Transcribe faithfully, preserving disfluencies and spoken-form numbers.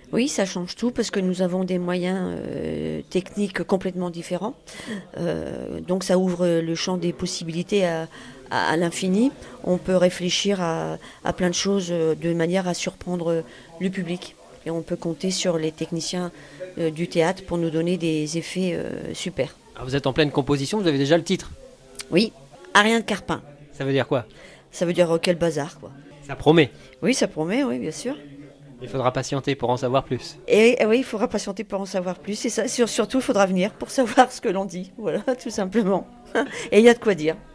Oui, ça change tout parce que nous avons des moyens euh, techniques complètement différents. Euh, donc ça ouvre le champ des possibilités à, à, à l'infini. On peut réfléchir à, à plein de choses euh, de manière à surprendre le public. Et on peut compter sur les techniciens euh, du théâtre pour nous donner des effets euh, super. Alors vous êtes en pleine composition, vous avez déjà le titre. Oui, Ariane Carpin. Ça veut dire quoi? Ça veut dire euh, quel bazar, quoi. Ça promet. Oui, ça promet, oui, bien sûr. Il faudra patienter pour en savoir plus. Et, et oui, il faudra patienter pour en savoir plus. Et ça, sur- surtout, il faudra venir pour savoir ce que l'on dit. Voilà, tout simplement. Et il y a de quoi dire.